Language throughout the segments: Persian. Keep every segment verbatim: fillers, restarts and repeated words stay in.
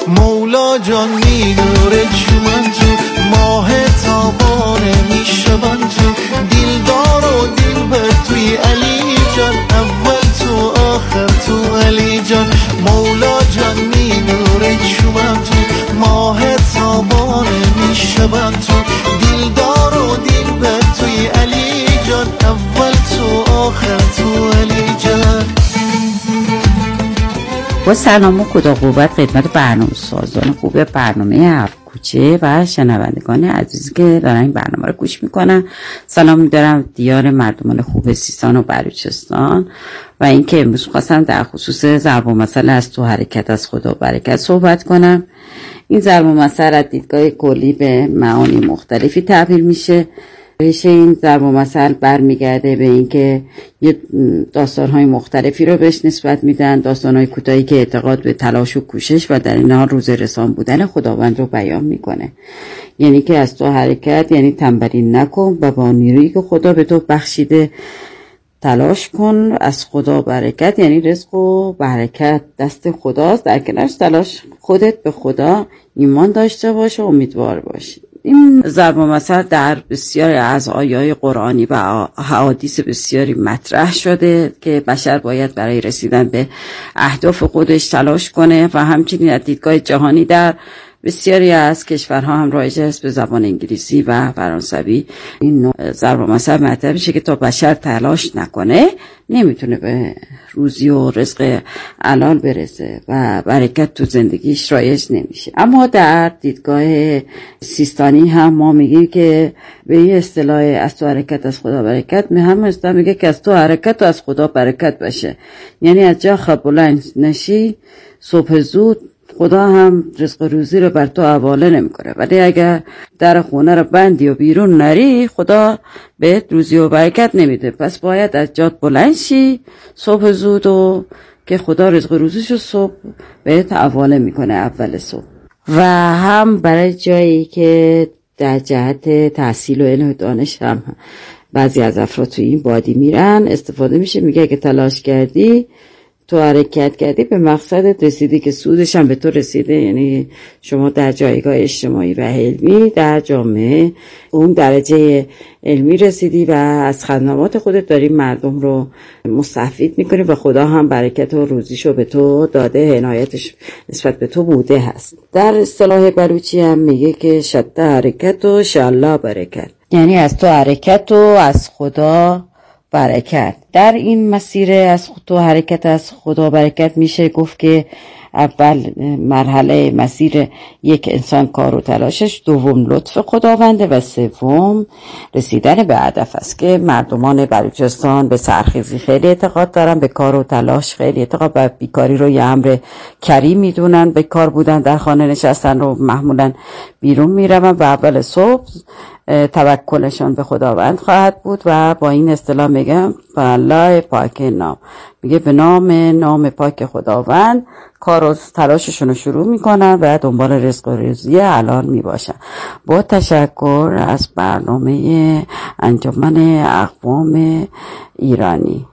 مولا جان مینوره چومن تو، ماه تابانه میشبن تو، دیلدار و دیلبر توی علی جان، اول تو آخر تو علی جان. مولا جان مینوره چومن تو، ماه تابانه میشبن تو، دیلدار و دیلبر توی علی جان، اول تو آخر تو علی جان. با سلام و خدا قوت خدمت برنامه سازان خوب برنامه هفت کوچه و شنوندگان عزیزی که دارن این برنامه رو گوش میکنن. سلام میدارم دیار مردمان خوب سیستان و بلوچستان و اینکه امروز خواستم در خصوص ضرب المثل از تو حرکت از خدا برکت صحبت کنم. این ضرب المثل از دیدگاه کلی به معانی مختلفی تعبیر میشه. ریشه این ضرب المثل برمیگرده به اینکه یه داستان‌های مختلفی رو بهش نسبت میدن، داستان‌های کوتاهی که اعتقاد به تلاش و کوشش و در این حال روز رسان بودن خداوند رو بیان میکنه. یعنی که از تو حرکت یعنی تنبلی نکن و با نیرویی که خدا به تو بخشیده تلاش کن. از خدا برکت یعنی رزق و برکت دست خداست، در کنارش تلاش خودت به خدا ایمان داشته باش و امیدوار باش. این ضرب المثل در بسیاری از آیات قرآنی و احادیث بسیاری مطرح شده که بشر باید برای رسیدن به اهداف خودش تلاش کنه و همچنین از دیدگاه جهانی در بسیاری از کشورها هم رایج است به زبان انگلیسی و فرانسوی این نوع ضرب المثل مطرح میشه که تا بشر تلاش نکنه نمیتونه به روزی و رزق حلال برسه و برکت تو زندگیش رایج نمیشه. اما در دیدگاه سیستانی هم ما میگیم که به این اصطلاح از تو حرکت از خدا برکت می هم اصطلاح میگه که از تو حرکت و از خدا برکت باشه. یعنی از جا خواب بلند نشی صبح زود خدا هم رزق روزی رو بر تو حواله نمیکنه، ولی اگر در خونه رو بندی و بیرون نری خدا بهت روزی و برکت نمیده. پس باید از جات بلند شی صبح زود و که خدا رزق روزیشو صبح بهت حواله میکنه اول صبح. و هم برای جایی که در جهت تحصیل و علم و دانش هم بعضی از افراد تو این بادی میرن استفاده میشه. میگه که تلاش کردی تو حرکت کردی به مقصدت رسیدی که سودش هم به تو رسیده، یعنی شما در جایگاه اجتماعی و علمی در جامعه اون درجه علمی رسیدی و از خدمات خودت داری مردم رو مستفید میکنی و خدا هم برکت و روزیشو به تو داده، عنایتش نسبت به تو بوده هست. در اصطلاح بلوچی هم میگه که شد حرکت و شالله برکت، یعنی از تو حرکت و از خدا برکت. در این مسیر از تو حرکت از خدا برکت میشه گفت که اول مرحله مسیر یک انسان کار و تلاشش، دوم لطف خداونده و سوم رسیدن به هدف است که مردمان بلوچستان به سرخیزی خیلی اعتقاد دارن، به کار و تلاش خیلی اعتقاد و بیکاری رو یه امر کریم میدونن. به کار بودن در خانه نشستن رو معمولا بیرون میرون و اول صبح توکلشان به خداوند خواهد بود و با این اصطلاح میگم الله پاک نام، میگه به نام نام پاک خداوند کار و تلاششون رو شروع میکنن و دنبال رزق و روزی حلال میباشن. با تشکر از برنامه انجمن اقوام ایرانی.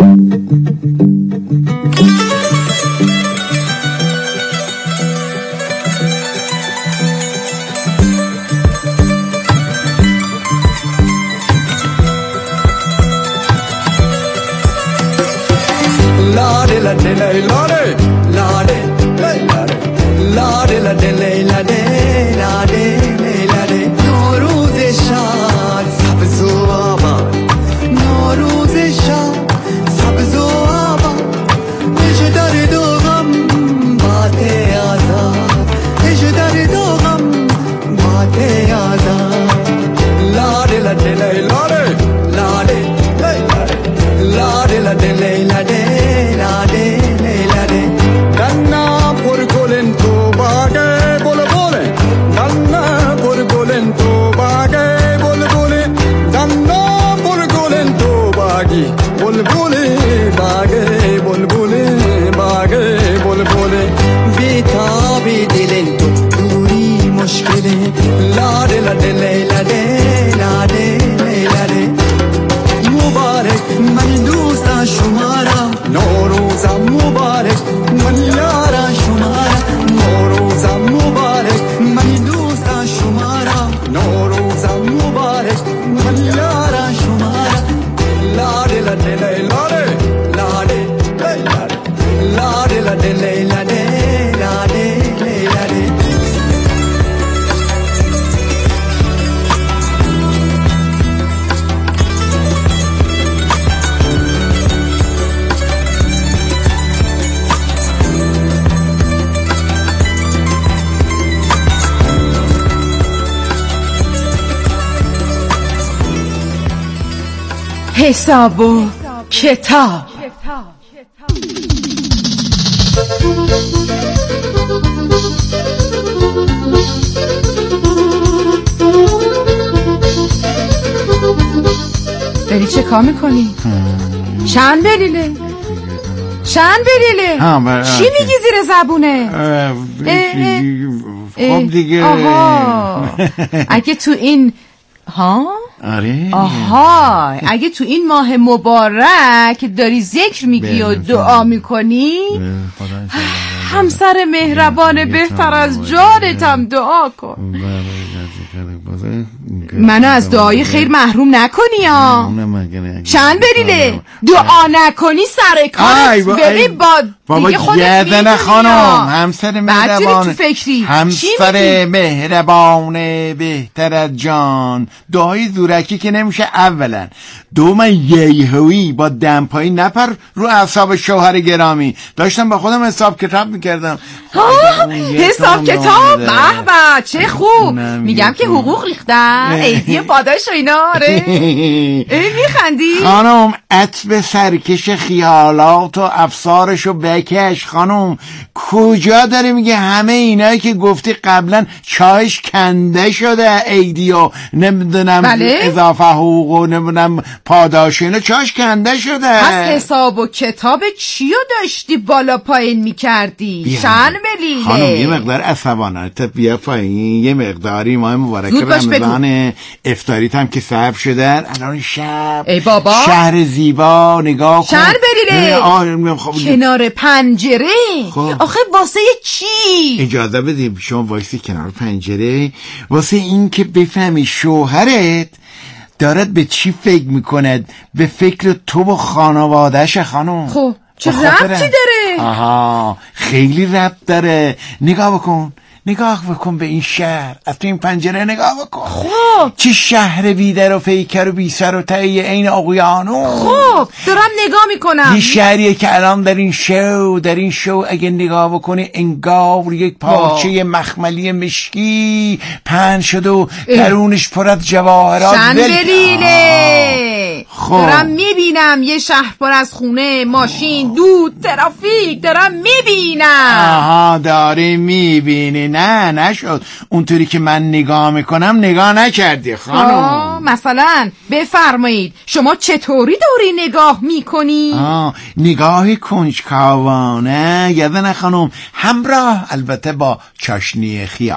Lade la de la lade lade lade lade la de la lade lade lade نوروز شاد سبز و آباد نوروز شاد سبز و آباد بشه لاله لیلاله لاله لیلاله حساب و کتاب. داری چه کار میکنی؟ شن بلیله شن بلیله چی میگی زیر زبونه؟ خب دیگه آها اگه تو این ها؟ آره آها اگه تو این ماه مبارک داری ذکر میگی و دعا میکنی همسر مهربان بهتر از جانت هم دعا کن منو از دعای خیر محروم نکنی ها شن بریله دعا نکنی سر کارت ببین با دیگه خودت میدونی خانم همسر مهربان همسر مهربان بهتر از جان دعای زورکی که نمیشه اولا دوما یهویی با دمپایی نپر رو اعصاب شوهر گرامی داشتم با خودم حساب کتاب میکردم حساب کتاب به به چه خوب میگم که حقوق ریختن ایدی پاداش و اینا آره میخندی خانم عطب سرکش خیالات و افسارشو بکش خانم کجا داره میگه همه اینایی که گفتی قبلا چایش کنده شده ایدی و نمیدونم بله؟ اضافه حقوق و نمیدونم پاداش اینا چایش کنده شده پس حساب و کتاب چیو داشتی بالا پایین میکردی شن بلیله خانم یه مقدار عصبانت بیا پایین یه مقداری ماه مبارک رمضان افطاریت هم که صرف شدن الان شب ای بابا شهر زیبا نگاه کن شن بلیله خب کنار پنجره خب. آخه واسه چی اجازه بدیم شما وایسی کنار پنجره واسه این که بفهمی شوهرت دارد به چی فکر میکند به فکر تو و خانوادهش خانم خب چه ربطی داره آها خیلی ربط داره نگاه بکن نگاه بکن به این شهر از تو این پنجره نگاه بکن خب چه شهر بیدر و پیکر و بی سر و ته عین اقیانوس خب دارم نگاه میکنم یه شهریه که الان در این شو در این شو اگه نگاه بکنی انگار یک پارچه مخملی مشکی پهن شده و درونش پر از جواهرات شن بلیله خب. دارم میبینم یه شهر پر از خونه ماشین دود ترافیک دارم میبینم آها داری میبینی نه نشد اونطوری که من نگاه میکنم نگاه نکردی خانم مثلا بفرمایید شما چطوری داری نگاه میکنی؟ آه نگاه کنجکاوانه یادن خانم همراه البته با چاشنی خیال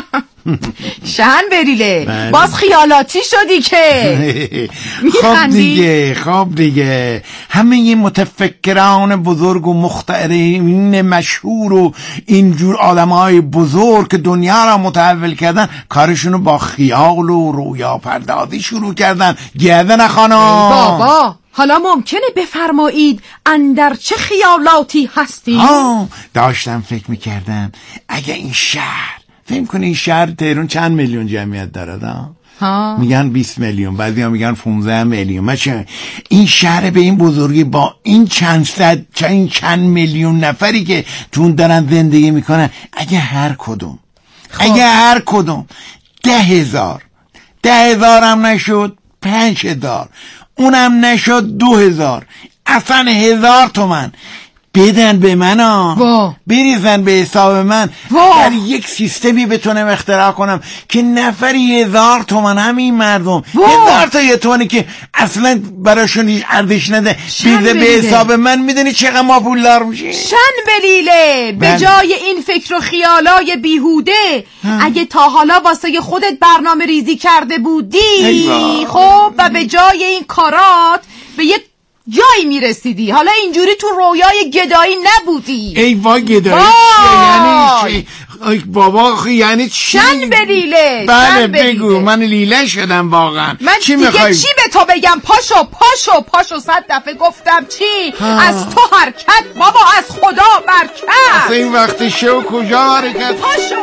شن بریله بله. باز خیالاتی شدی که خب دیگه خب دیگه همه این متفکران بزرگ و مخترعین مشهور و اینجور آدمای بزرگ که دنیا را متحول کردن کارشونو با خیال و رویا پردازی شروع کردن گردن خانم بابا حالا ممکنه بفرمایید اندر چه خیالاتی هستی؟ ها داشتم فکر میکردم اگه این شهر فکر کنی این شهر تهران چند میلیون جمعیت داره ها میگن بیست میلیون بعضی ها میگن پانزده میلیون مچه این شهر به این بزرگی با این چند صد این چند میلیون نفری که تون دارن زندگی میکنن اگه هر کدوم خب. اگه هر کدوم ده هزار ده هزار هم نشد پنج هزار اونم نشد دو هزار اصلا هزار تومن بدن به من ها بریزن به حساب من اگر یک سیستمی بتونم اختراع کنم که نفری هزار تومن همین مردم هزار تا یه تومنی که اصلا براشون هیچ ارزش نده بیده به حساب من میدونی چقدر ما پولدار میشیم شن بلیله به جای این فکر و خیالای بیهوده هم. اگه تا حالا واسه خودت برنامه ریزی کرده بودی خب و به جای این کارات به یک جایی میرسیدی. حالا اینجوری تو رویای گدایی نبودی. ای وای گدایی چیه؟ یعنی چی؟ بابا یعنی چی؟ شن به لیله. بله بگو، من لیله شدم واقعا. من چی دیگه میخوای؟ چی به تو بگم؟ پاشو پاشو پاشو صد دفعه گفتم چی؟ ها. از تو حرکت بابا، از خدا برکت. اصلا این وقت شو کجا حرکت؟ پاشو.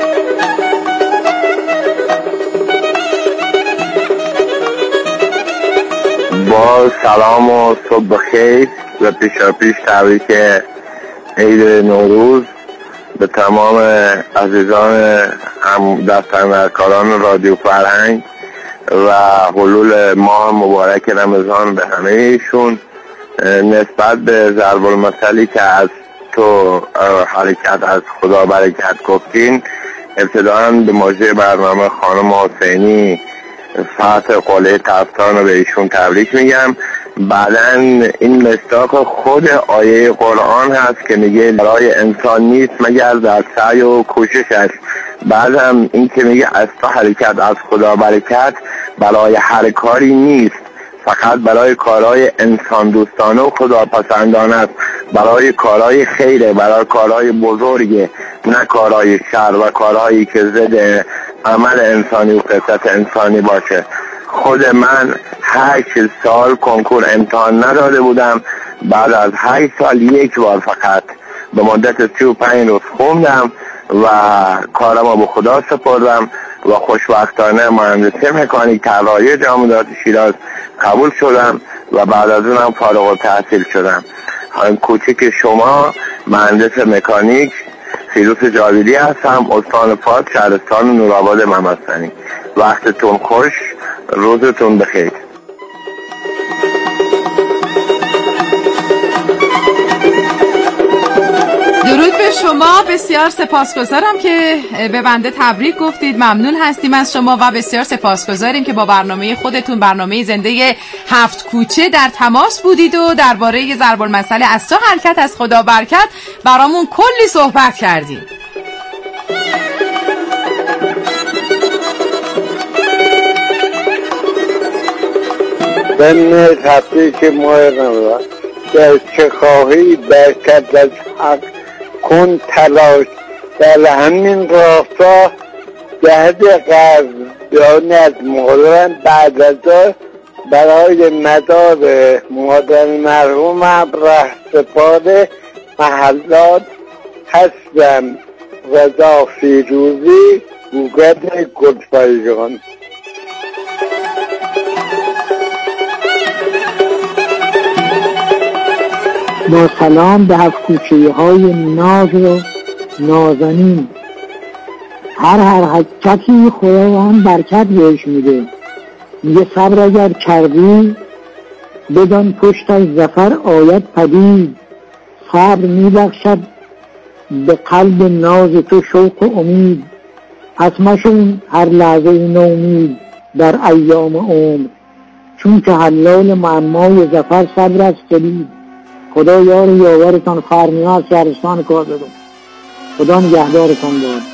با سلام و صبح بخیر و پیشا پیش تبریک عید نوروز به تمام عزیزان هم دستندرکاران رادیو فرهنگ و حلول ماه مبارک رمضان به همه ایشون. نسبت به ضرب المثلی که از تو حرکت از خدا برکت گفتین، ابتداً به موضوع برنامه خانم حسینی فتح قلعه تفتان رو به ایشون تبریک میگم. بعدن این مصداق خود آیه قرآن هست که میگه برای انسان نیست مگر در سعی و کوششش. بعدم این که میگه از تو حرکت از خدا برکت، برای هر کاری نیست، فقط برای کارهای انسان دوستانه و خدا پسندانه است، برای کارهای خیره، برای کارهای بزرگه، نه کارهای شر و کارهایی که ضد عمل انسانی و قصت انسانی باشه. خود من هشت سال کنکور امتحان نداده بودم، بعد از هشت سال یک بار فقط به مدت سی و پنج روز خوندم و کارم رو به خدا سپردم و خوشبختانه مهندسی مکانیک طراحی جامعات شیراز قبول شدم و بعد از اونم فارغ التحصیل شدم. هم کوچک شما مهندس مکانیک فیروز جاویدی هستم، استان فاضل شهرستان نورآباد ممسنی. وقتتون خوش، روزتون بخیر. درود به شما، بسیار سپاسگزارم که به بنده تبریک گفتید. ممنون هستیم از شما و بسیار سپاسگزاریم که با برنامه خودتون، برنامه زنده هفت کوچه، در تماس بودید و درباره ضرب المثل از تو حرکت از خدا برکت برامون کلی صحبت کردید. من تبریک ماه رمضان، در چه خواهی برکت از حق کن تلاش، در همین راستا جهد قدردانی از مادرم بعد از برای مدار مادر مرحومم رهسپار محلات هستم. رضا فیروزی، گوگل گلپایگان. با سلام به هفت کوچه های ناز و نازنین. هر حرکتی خداوند برکت بهش میده. میگه صبر اگر کردی بدان پشت از ظفر آید پدید. صبر میبخشد به قلب ناز تو شوق و امید. پس مشون هر لحظه نومید در ایام عمر، چون که حلال معمای ظفر صبر است کلید. خدا یار و یاورتان، فرمیان شهرستان کازدان. خدا نگهدارتان باد.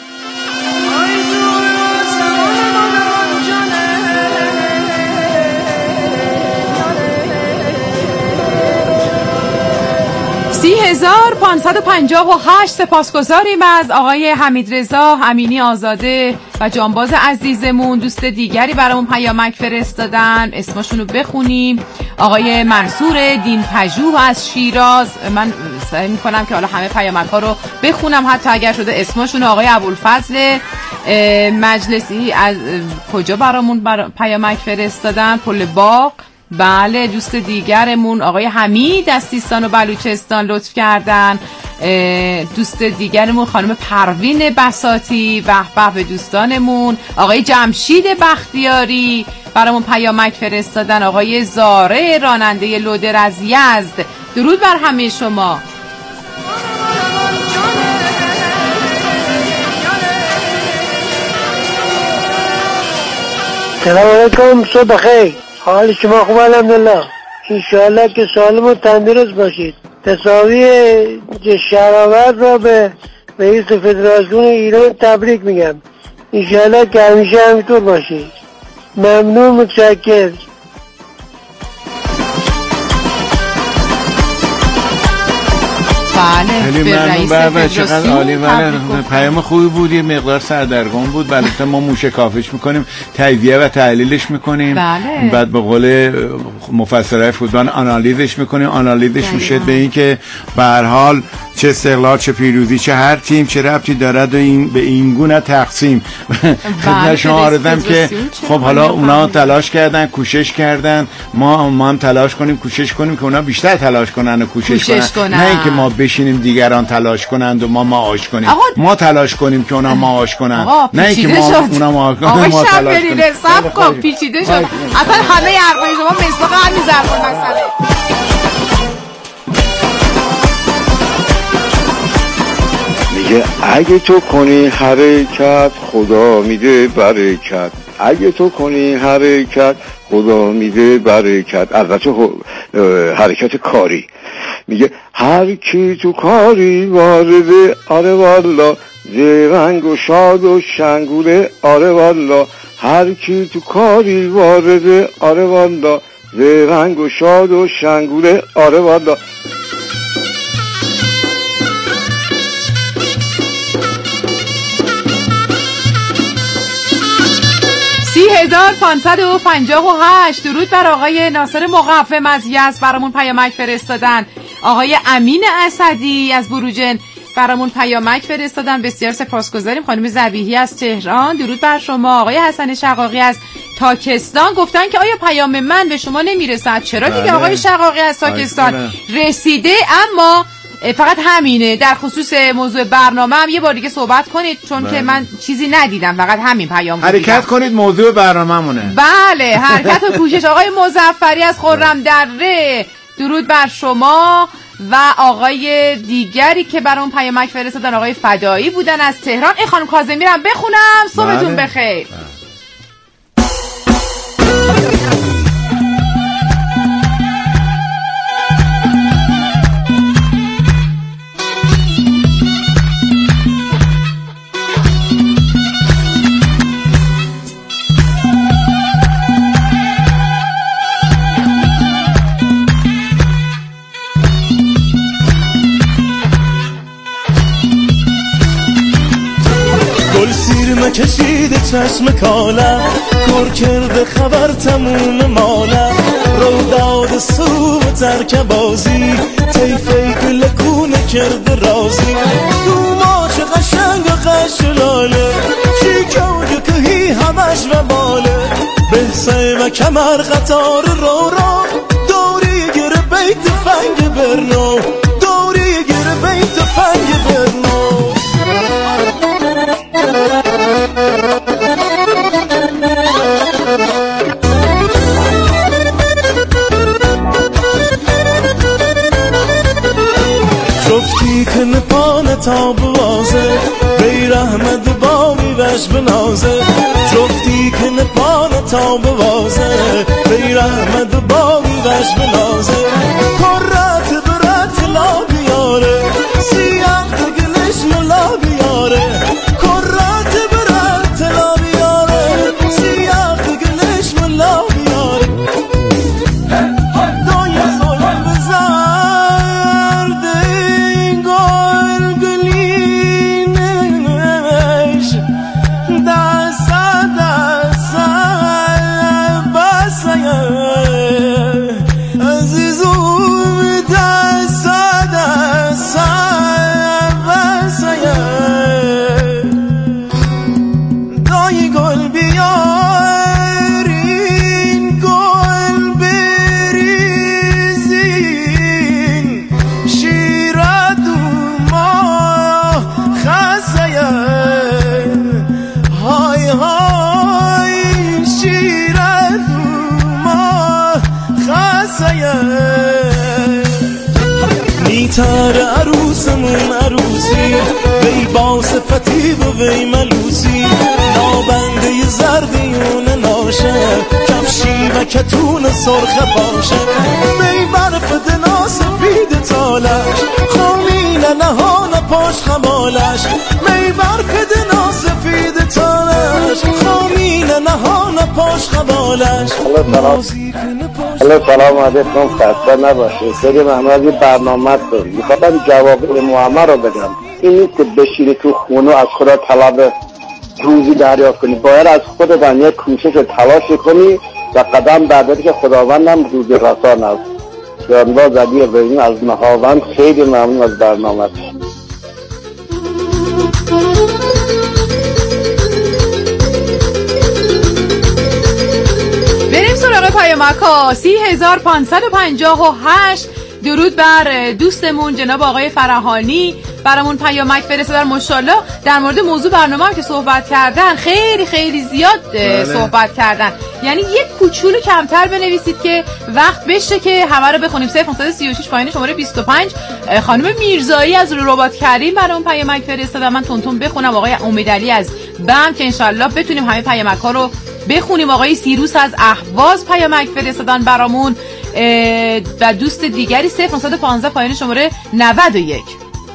سی هزار پانصد و پنجاه و هشت سپاسگزاریم از آقای حمیدرضا امینی آزاده و جانباز عزیزمون. دوست دیگری برامون پیامک فرستادن، اسمشون رو بخونیم. آقای منصور دین پژوه از شیراز. من سعی میکنم که حالا همه پیامک ها رو بخونم حتی اگر شده اسمشون. آقای ابوالفضل مجلسی از کجا برامون بر... پیامک فرستادن؟ پل باغ. بله. دوست دیگرمون آقای حمید از سیستان و بلوچستان لطف کردن. دوست دیگرمون خانم پروین بساطی، به به به دوستانمون. آقای جمشید بختیاری برامون پیامک فرستادن. آقای زاره راننده لودر از یزد. درود بر همه شما. سلام علیکم، صبح بخیر. حال شما خوب؟ الحمدلله. انشاءالله که سالم و تندرست باشید. تساوی شهرآورد را به رئیس فدراسیون ایران تبریک میگم. انشاءالله که همیشه همینطور باشید. ممنون، متشکرم. بله خیلی به ممنون رئیس بابا، چقدر فدراسیون عالی. تبریک بله گفتم. پیام خوبی بود، یه مقدار سردرگم بود. بله ما موشکافیش میکنیم، تجزیه و تحلیلش میکنیم، بله. بعد به قول مفسرای فوتبال آنالیزش میکنیم. آنالیزش میشه به این که به هر حال چه استقلال چه پیروزی چه هر تیم چه ربطی دارد و این به این گونه تقسیم. خدمت شما عرضم که خب حالا اونا تلاش کردن، کوشش کردن، ما ما هم تلاش کنیم کوشش کنیم که اونا بیشتر تلاش کنن و کوشش, کوشش کنن. کنن، نه اینکه ما بشینیم دیگران تلاش کنند و ما معاش کنیم. آقا... ما تلاش کنیم که اونا معاش کنن، نه اینکه ما اونا معاش کنن. آقا ما تلاش کنیم. کنیم. صبر کن، پیچیده شد. اصلا همه حرفای شما مصداق همین ضرب المثله. میگه اگه تو کنی حرکت خدا میده برکت، اگه تو کنی حرکت خدا میده برکت. البته حرکت کاری. میگه هر کی تو کاری وارده آره والا، زرنگ و شاد و شنگوله آره والا. هر کی تو کاری وارده آره والا، زرنگ و شاد و شنگوله آره والا. سی هزار پانصد و پنجاه و هشت. درود بر آقای ناصر مقوم از یزد برامون پیامک فرستادن. آقای امین اسدی از بروجن برامون پیامک فرستادن، بسیار سپاسگزاریم. خانم ذبیحی از تهران درود بر شما. آقای حسن شقاقی از تاکستان گفتن که آیا پیام من به شما نمیرسد؟ چرا دیگه بله. آقای شقاقی از تاکستان رسیده، اما فقط همینه. در خصوص موضوع برنامه هم یه بار دیگه صحبت کنید، چون بله. که من چیزی ندیدم، فقط همین پیام بود. حرکت کنید، موضوع برنامه‌مونه. بله حرکت و کوشش. آقای مظفری از خرم دره درود بر شما. و آقای دیگری که برام پیامک فرستادن آقای فدایی بودن از تهران. ای خانم کاظمیرم بخونم. صبحتون بله. بخیر. بله. کشیده چشم کالم، کار کرده خبر تموم مالم، رو داد سو و ترک بازی، تیفه گلکونه کرده رازی. دو ماچ قشنگ و قشلاله، چی که کهی همش و باله، بحثه و کمر قطار رو رو، دوری گر بیت فنگ برنو، دوری گر بیت فنگ برنو. جفتی که نپانه تا بوازه، بیر احمد بامی وش بنازه. جفتی که نپانه تا بوازه، بیر احمد بامی وش بنازه. کرات برات لا بیاره، سیاه دگلش ملا بیاره. کرات برات لا بیاره، سیاه دگلش ملا بیاره. دنیا ظلم بزرد این گل گلینش، دست دست بسه عزیزم، دست دست بسه دای گل بیارین، گل بریزین، شیرد ما خزه های های، شیرد ما خزه. نیتر عروسمون عروسی، وی با صفتی و وی ملوسی، نابنده زردیون ناشه، کفشی و کتون سرخ باشه. وی برف دنا سفید تالش، خمین نهان پاش خمالش. وی برف دنا سفید تالش، خمین نهان پاش خوشخبالش حالا سلام علیکم، خسته نباشید. سری محمدی برنامه تو میخواستم جواب محمد رو بدم. این نیست که بشیری تو خونه از خدا طلب روزی دریافت کنی، باید از خودت یک کوشش و تلاش کنی و قدم برداری که خداوندم روزی رسان است. جانباز علی ابراهیمی از نهاوند، خیلی ممنون از برنامه. بریم سراغ پیامک‌ها. سی هزار پانصد و پنجاه و هشت. درود بر دوستمون جناب آقای فرهانی، برامون پیامک فرستادن. ماشاءالله در مورد موضوع برنامه هم که صحبت کردن خیلی خیلی زیاد بله. صحبت کردن. یعنی یک کوچولو کمتر بنویسید که وقت بشه که همه رو بخونیم. صفر پانصد و سی و شش پایین شماره بیست و پنج. خانم میرزایی از رباط کریم برامون پیامک فرستادن. من تونتون بخونم. آقای امیدعلی از بم که انشالله بتونیم همه پیامک ها رو بخونیم. آقای سیروس از اهواز پیامک فرستادن برامون و دوست دیگری صفر پانصد و پانزده پایین شماره نود و یک.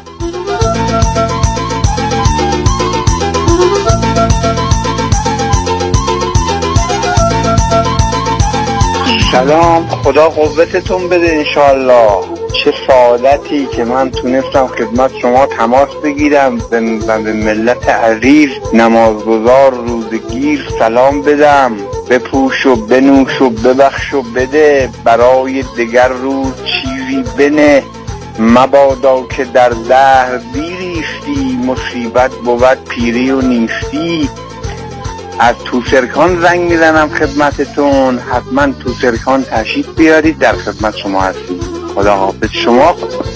سلام، خدا قوتتون بده انشالله. چه سعادتی که من تونستم خدمت شما تماس بگیرم و به ملت عزیز نمازگزار روزگیر سلام بدم. بپوش و بنوش و ببخش و بده، برای دگر روز چیزی بنه. مبادا که در دهر بیریستی، مصیبت بود پیری و نیستی. از توسرکان زنگ میزنم خدمتتون، حتما توسرکان تشریف بیارید، در خدمت شما هستیم. خدا حافظ شما.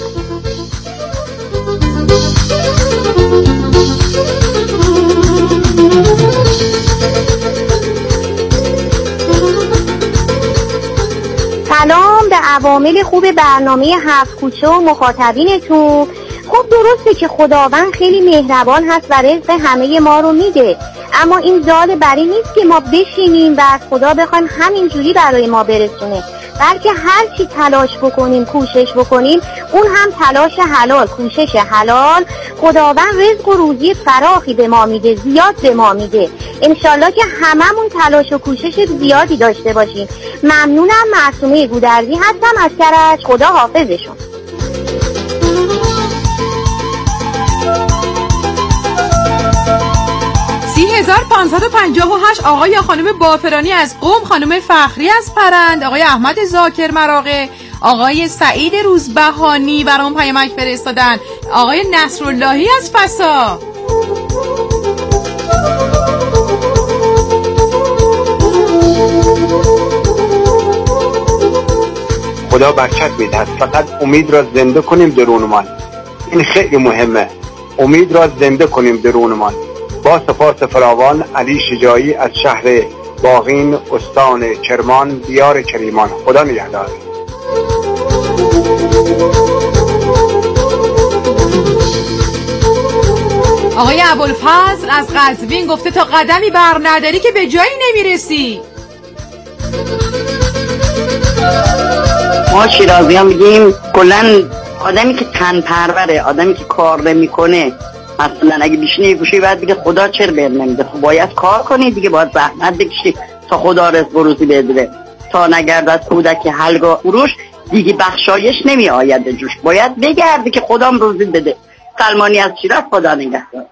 سلام به عوامل خوب برنامه هفت کوچه و مخاطبینتون. خب درسته که خداوند خیلی مهربان هست و رزق همه ما رو میده، اما این دال بر این نیست که ما بشینیم و از خدا بخوایم همینجوری برای ما برسونه، بلکه هر چی تلاش بکنیم، کوشش بکنیم، اون هم تلاش حلال، کوشش حلال، خداوند رزق و روزی فراخی به ما میده، زیاد به ما میده. انشالله که هممون تلاش و کوشش زیادی داشته باشیم. ممنونم. معصومه گودرزی هستم از کرج. خدا حافظشون. سی هزار پانصد و پنجاه و هشت. آقای یا خانم بافرانی از قم، خانم فخری از پرند، آقای احمد زاکر مراغه، آقای سعید روزبهانی برام پیامک فرستادن، آقای نصراللهی از فسا. خدا برکت میده، فقط امید را زنده کنیم درونمان. این خیلی مهمه، امید را زنده کنیم درونمان. با سپاس فراوان، علی شجاعی از شهر باغین، استان کرمان، دیار کریمان. خدا نگهدار. آقای ابوالفضل از قزوین گفته تا قدمی بر نداری که به جایی نمیرسی. ما شیرازی ها میگیم کلن آدمی که تن پروره، آدمی که کار نمیکنه، مثلا اگه بشینه یه گوشه باید بگه خدا چرا بهت نمیده. خب باید کار کنی دیگه، باید زحمت بکشی تا خدا رزق و روزی بده. تا نگردد کودک حلقا فروش، دیگه بخشایش نمی آید جوش. باید بگردی که خدام روزی بده. سلمانی از شیراز. خدا نگهدار.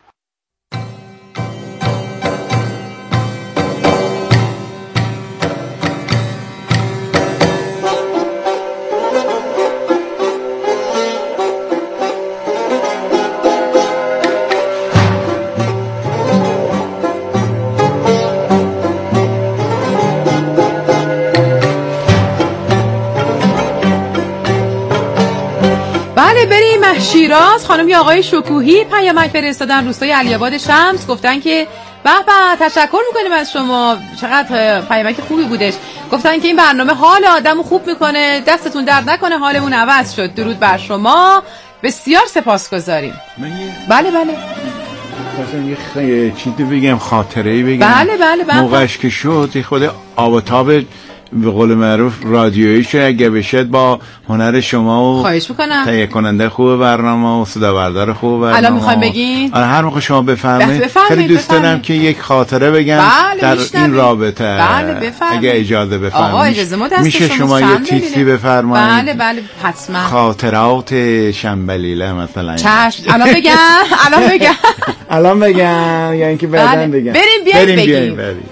شیراز. خانم یا آقای شکوهی پیامک فرستادن، روستای علی‌آباد شمس، گفتن که به به تشکر میکنیم از شما، چقدر پیامک خوبی بودش. گفتن که این برنامه حال آدمو خوب میکنه، دستتون درد نکنه، حالمون عوض شد. درود بر شما، بسیار سپاسگزاریم. بله بله خواستم یه چیزی بگم، خاطره‌ای بگم. بله بله بله. موقعش که شد خود آب و تاب به قول معروف رادیویی اگه بشد با هنر شما و خواهش میکنم تهیه کننده خوب برنامه و صدا بردار خوب برنامه. الان میخوایم بگین؟ آره هر موقع شما بفرمایید. خیلی دوست دارم که یک خاطره بگم بله در میشنوی. این رابطه. بله بفرمایید. اگه اجازه بفرمایید. آقا اجازه ما دست میشه شما یه تیتری بفرمایید؟ بله بله حتما. خاطرات شنبلیله مثلا. چشم. الان بگم الان بگم الان بگم یا اینکه بعداً بگم. بریم بیایم بگیم. بریم.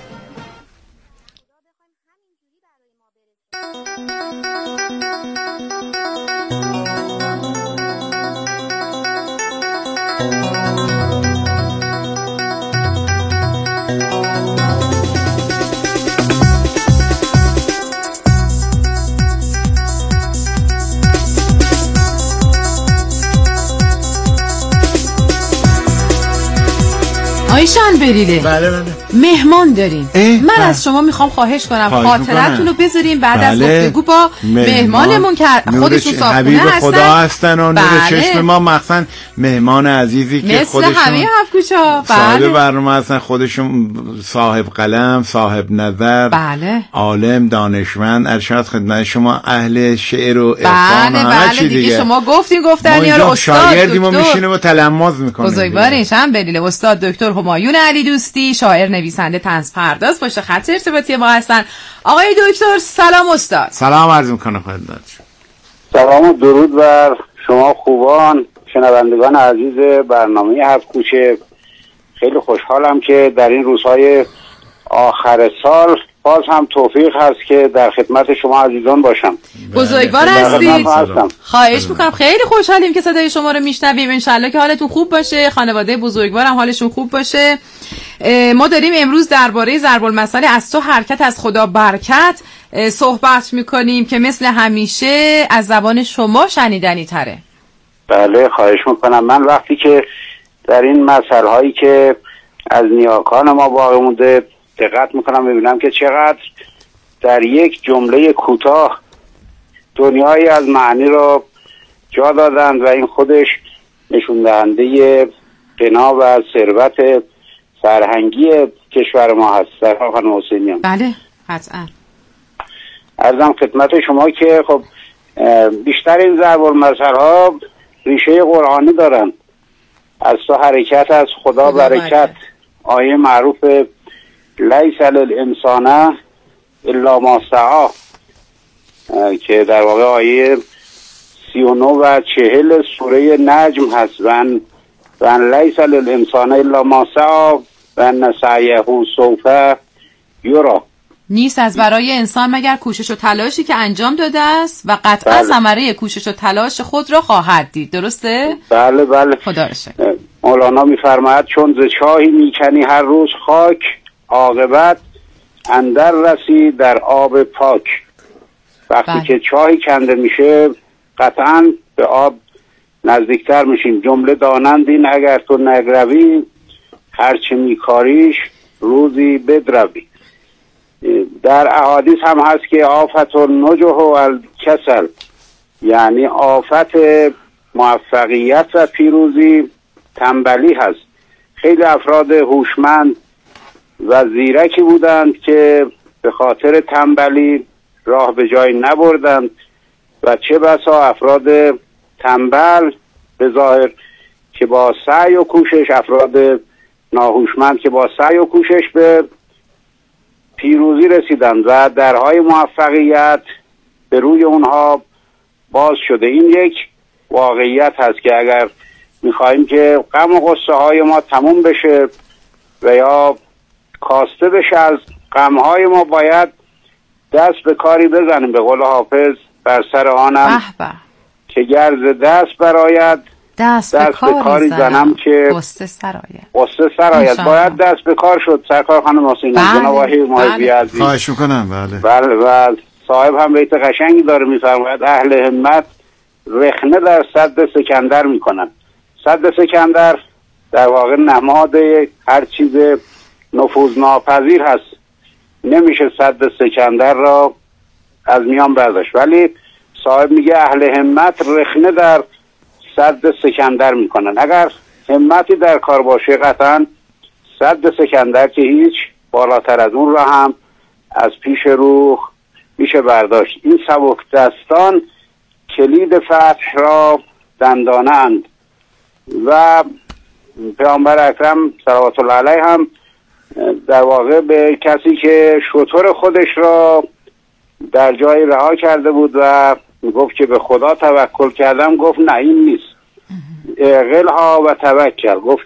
آیشان بریله بله بله مهمان داریم. من بله. از شما میخوام خواهش کنم خاطرتون رو بذاریم بعد بله. از گفتگو با مهمانمون که خودشون صاحبونه هستن، خدا هستن و نور بله. چشم ما، مخصوصا مهمان عزیزی که مثل خودشون همه هفت کوچا صاحب بله. برنامه هستن، خودشون صاحب قلم، صاحب نظر، بله. عالم، دانشمند، ارشاد خدمت شما، اهل شعر و عرفان بله و همه بله چی دیگه. دیگه. شما گفتین گفتن یا استاد شاگردی ما دکتر میشینه و تلمذ میکنه. بزرگوار شنبلیله استاد دکتر همایون علی دوستی، شاعر، نویسنده، طنز پرداز پشت خط ارتباطی ما هستن. آقای دکتر سلام استاد. سلام عرض میکنم خدمتتون. سلام و درود بر شما خوبان شنوندگان عزیز برنامه هفت کوچه. خیلی خوشحالم که در این روزهای آخر سال باز هم توفیق هست که در خدمت شما عزیزان باشم. بزرگوار هستید. خواهش میکنم. خیلی خوشحالیم که صدای شما رو میشنویم. انشالله که حالتون خوب باشه، خانواده بزرگوارم حالشون خوب باشه. ما داریم امروز درباره ضرب المثل از تو حرکت از خدا برکت صحبت میکنیم که مثل همیشه از زبان شما شنیدنی تره. بله خواهش میکنم. من وقتی که در این مسائل هایی که از نیاکان ما باقی مونده دقت میکنم ببینم که چقدر در یک جمله کوتاه دنیایی از معنی رو جا دادند و این خودش نشون دهنده غنا و ثروت فرهنگی کشور ما هست. سرکار خانم حسینیان. بله قطعا. عرضم خدمت شما که خب بیشتر این ضرب المثل ها ریشه قرآنی دارن. از تو حرکت از خدا برکت، آیه معروف لیس للانسان الا ما سعی که در واقع آیه سی و نه و چهل سوره نجم هست. و و لیس للانسان الا ما سعی و ان سعیه سوف یرا. نیست از برای انسان مگر کوشش و تلاشی که انجام داده است و قطعا ثمره کوشش و تلاش خود را خواهد دید. درسته؟ بله بله. خدا را شکر. مولانا میفرماید چون ز چاهی میکنی هر روز خاک، عاقبت اندر رسی در آب پاک. وقتی بله. که چاهی کنده میشه قطعا به آب نزدیکتر میشیم. جمله دانند این اگر تو نگروی، هرچه میکاریش روزی بدروی. در احادیث هم هست که آفت النجح و الکسل، یعنی آفت موفقیت و پیروزی تنبلی هست. خیلی افراد هوشمند و زیرکی بودند که به خاطر تنبلی راه به جای نبردند و چه بسا افراد تنبل به ظاهر که با سعی و کوشش، افراد ناهوشمند که با سعی و کوشش به پیروزی رسیدند و درهای موفقیت به روی اونها باز شده. این یک واقعیت هست که اگر میخواییم که غم و غصه های ما تموم بشه و یا کاسته بشه از غم های ما، باید دست به کاری بزنیم. به قول حافظ بر سر آنم که گرز دست براید، دست, دست به کاری زنم که قصه سراید. قصه سراید. باید دست به کار شد. سرکار خانم حسینی. بله. جناب آقای محبی عزیز. خواهش میکنم. بله. بله و صاحب هم بیت قشنگی داره میفرماید اهل همت رخنه در سد سکندر میکنن. سد سکندر در واقع نماد هر چیز نفوذ ناپذیر هست. نمیشه سد سکندر را از میان برداشت، ولی صاحب میگه اهل همت رخنه در سد سکندر میکنن. اگر همتی در کار باشه قطعا سد سکندر که هیچ، بالاتر از اون را هم از پیش رو میشه برداشت. این سبک دستان کلید فتح را دندانه اند و پیامبر اکرم صلوات الله علیه هم در واقع به کسی که شتر خودش را در جای رها کرده بود و گفت که به خدا توکل کردم، گفت نه این نیست، قلها و توکل. گفت